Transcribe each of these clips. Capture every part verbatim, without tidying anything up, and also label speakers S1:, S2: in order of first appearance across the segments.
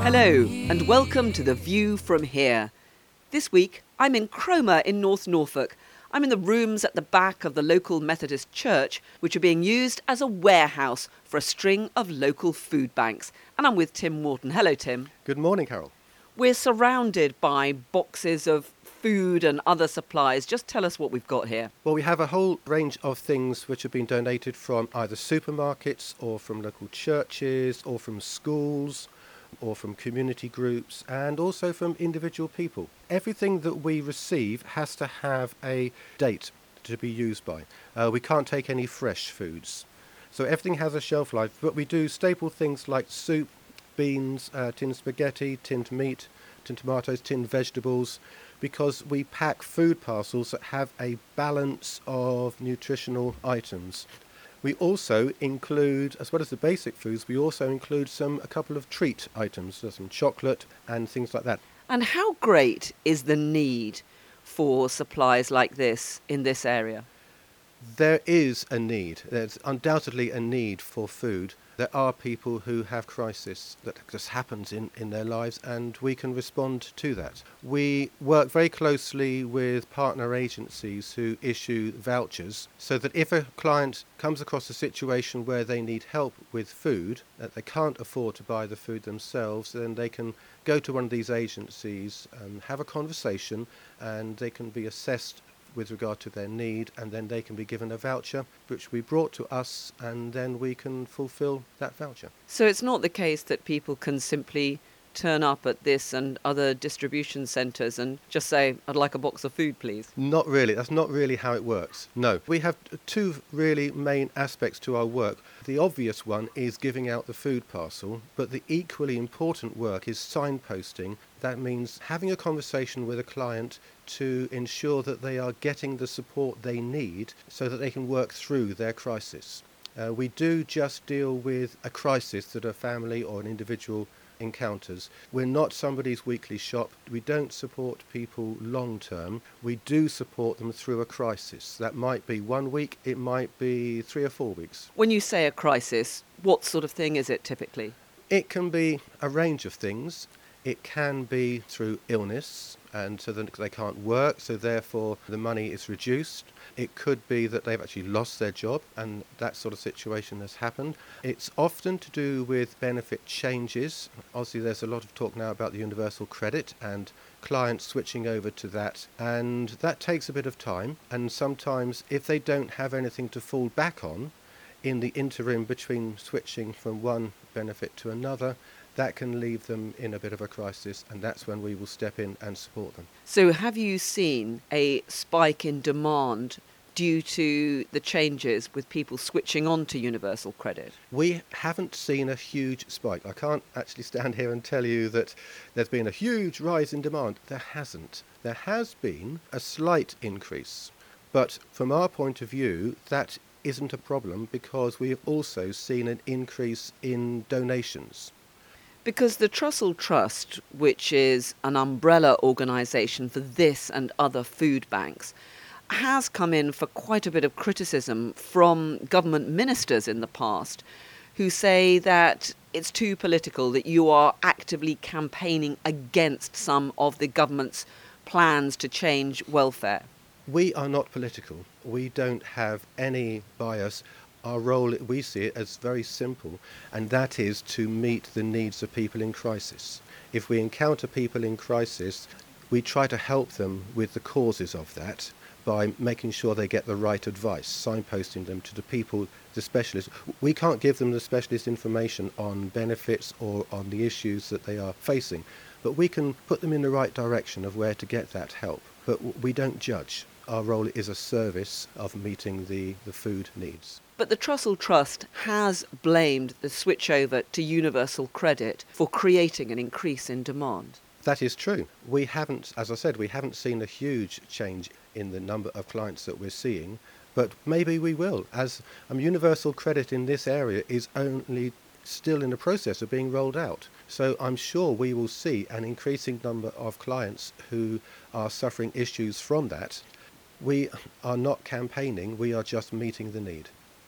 S1: Hello, and welcome to The View from Here. This week, I'm in Cromer in North Norfolk. I'm in the rooms at the back of the local Methodist church, which are being used as a warehouse for a string of local food banks. And I'm with Tim Wharton. Hello, Tim.
S2: Good morning, Carol.
S1: We're surrounded by boxes of food and other supplies. Just tell us what we've got here.
S2: Well, we have a whole range of things which have been donated from either supermarkets or from local churches or from schools or from community groups and also from individual people. Everything that we receive has to have a date to be used by. Uh, we can't take any fresh foods. So everything has a shelf life, but we do staple things like soup, beans, uh, tinned spaghetti, tinned meat, tinned tomatoes, tinned vegetables, because we pack food parcels that have a balance of nutritional items. We also include, as well as the basic foods, we also include some a couple of treat items, so some chocolate and things like that.
S1: And how great is the need for supplies like this in this area?
S2: There is a need. There's undoubtedly a need for food. There are people who have crisis that just happens in, in their lives, and we can respond to that. We work very closely with partner agencies who issue vouchers so that if a client comes across a situation where they need help with food, that they can't afford to buy the food themselves, then they can go to one of these agencies and have a conversation, and they can be assessed with regard to their need, and then they can be given a voucher which we brought to us, and then we can fulfill that voucher.
S1: So it's not the case that people can simply turn up at this and other distribution centres and just say, I'd like a box of food, please?
S2: Not really. That's not really how it works. No. We have two really main aspects to our work. The obvious one is giving out the food parcel, but the equally important work is signposting. That means having a conversation with a client to ensure that they are getting the support they need so that they can work through their crisis. Uh, we do just deal with a crisis that a family or an individual encounters. We're not somebody's weekly shop. We don't support people long term. We do support them through a crisis. That might be one week, it might be three or four weeks.
S1: When you say a crisis, what sort of thing is it typically?
S2: It can be a range of things. It can be through illness, and so that they can't work, so therefore the money is reduced. It could be that they've actually lost their job, and that sort of situation has happened. It's often to do with benefit changes. Obviously, there's a lot of talk now about the universal credit and clients switching over to that, and that takes a bit of time. And sometimes, if they don't have anything to fall back on in the interim between switching from one benefit to another, that can leave them in a bit of a crisis, and that's when we will step in and support them.
S1: So have you seen a spike in demand due to the changes with people switching on to universal credit?
S2: We haven't seen a huge spike. I can't actually stand here and tell you that there's been a huge rise in demand. There hasn't. There has been a slight increase. But from our point of view, that isn't a problem because we have also seen an increase in donations.
S1: Because the Trussell Trust, which is an umbrella organisation for this and other food banks, has come in for quite a bit of criticism from government ministers in the past who say that it's too political, that you are actively campaigning against some of the government's plans to change welfare.
S2: We are not political. We don't have any bias. Our role, we see it as very simple, and that is to meet the needs of people in crisis. If we encounter people in crisis, we try to help them with the causes of that by making sure they get the right advice, signposting them to the people, the specialists. We can't give them the specialist information on benefits or on the issues that they are facing, but we can put them in the right direction of where to get that help. But we don't judge. Our role is a service of meeting the, the food needs.
S1: But the Trussell Trust has blamed the switchover to universal credit for creating an increase in demand.
S2: That is true. We haven't, as I said, we haven't seen a huge change in the number of clients that we're seeing, but maybe we will, as um, universal credit in this area is only still in the process of being rolled out. So I'm sure we will see an increasing number of clients who are suffering issues from that. We are not campaigning, we are just meeting the need.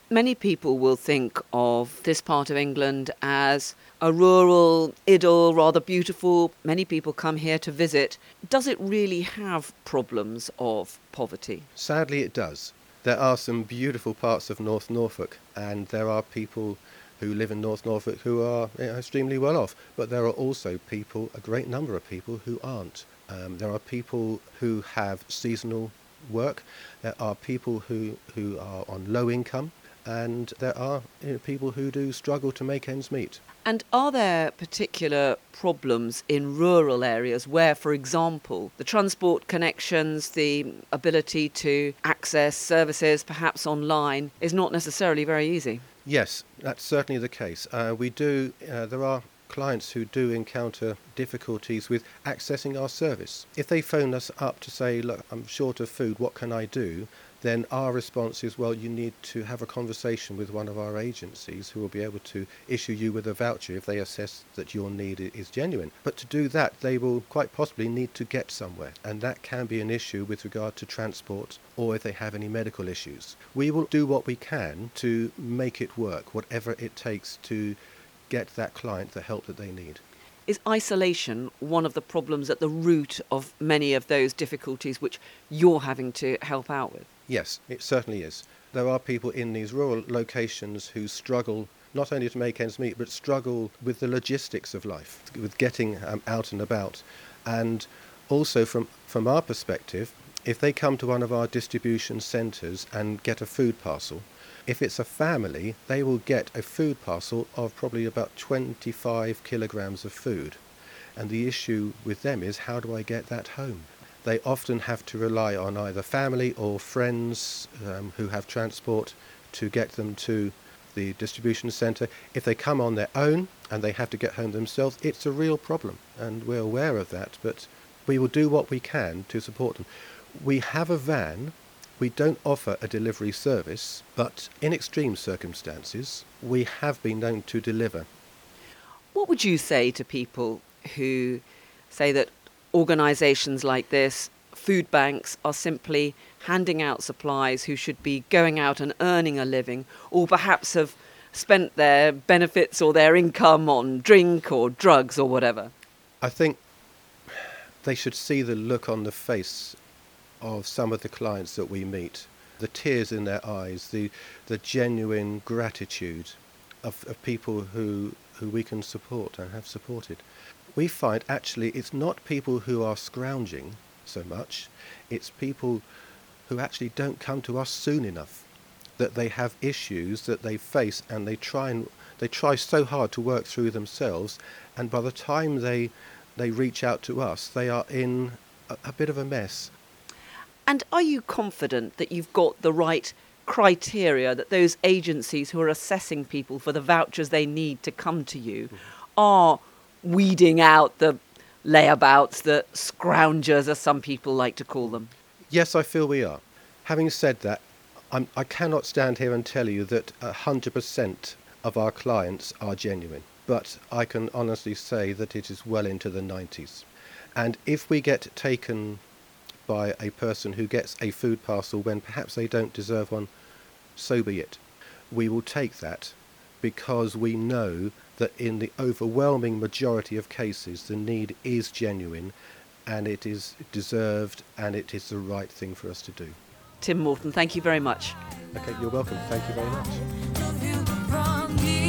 S1: Many people will think of this part of England as a rural idyll, rather beautiful. Many people come here to visit. Does it really have problems of poverty?
S2: Sadly, it does. There are some beautiful parts of North Norfolk, and there are people who live in North Norfolk who are, you know, extremely well off. But there are also people, a great number of people, who aren't. Um, there are people who have seasonal work. There are people who, who are on low income. And there are, you know, people who do struggle to make ends meet.
S1: And are there particular problems in rural areas where, for example, the transport connections, the ability to access services, perhaps online, is not necessarily very easy?
S2: Yes, that's certainly the case. Uh, we do, uh, there are clients who do encounter difficulties with accessing our service. If they phone us up to say, look, I'm short of food, what can I do? Then our response is, well, you need to have a conversation with one of our agencies who will be able to issue you with a voucher if they assess that your need is genuine. But to do that, they will quite possibly need to get somewhere, and that can be an issue with regard to transport or if they have any medical issues. We will do what we can to make it work, whatever it takes to get that client the help that they need.
S1: Is isolation one of the problems at the root of many of those difficulties which you're having to help out with?
S2: Yes, it certainly is. There are people in these rural locations who struggle not only to make ends meet, but struggle with the logistics of life, with getting um, out and about. And also from, from our perspective, if they come to one of our distribution centres and get a food parcel, if it's a family, they will get a food parcel of probably about twenty-five kilograms of food. And the issue with them is, how do I get that home? They often have to rely on either family or friends um, who have transport to get them to the distribution centre. If they come on their own and they have to get home themselves, it's a real problem, and we're aware of that, but we will do what we can to support them. We have a van. We don't offer a delivery service, but in extreme circumstances, we have been known to deliver.
S1: What would you say to people who say that organisations like this, food banks, are simply handing out supplies, who should be going out and earning a living, or perhaps have spent their benefits or their income on drink or drugs or whatever?
S2: I think they should see the look on the face of some of the clients that we meet, the tears in their eyes, the the genuine gratitude of, of people who who we can support and have supported. We find actually it's not people who are scrounging so much, it's people who actually don't come to us soon enough, that they have issues that they face and they try and they try so hard to work through themselves, and by the time they they reach out to us, they are in a, a bit of a mess.
S1: And are you confident that you've got the right criteria, that those agencies who are assessing people for the vouchers they need to come to you mm-hmm. are weeding out the layabouts, the scroungers, as some people like to call them?
S2: Yes, I feel we are. Having said that, I'm, I cannot stand here and tell you that one hundred percent of our clients are genuine, but I can honestly say that it is well into the nineties. And if we get taken by a person who gets a food parcel when perhaps they don't deserve one, so be it. We will take that because we know that in the overwhelming majority of cases the need is genuine and it is deserved and it is the right thing for us to do.
S1: Tim Morton, thank you very much.
S2: Okay, you're welcome. Thank you very much.